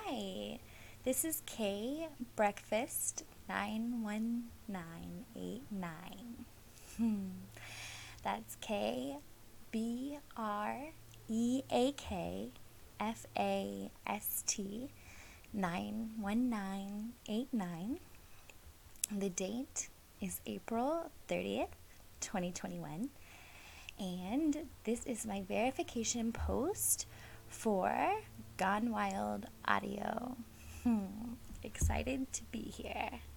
Hi, this is K Breakfast 91989. That's KBREAKFAST 91989. The date is April 30th, 2021. And this is my verification post for Gone Wild Audio. Excited to be here.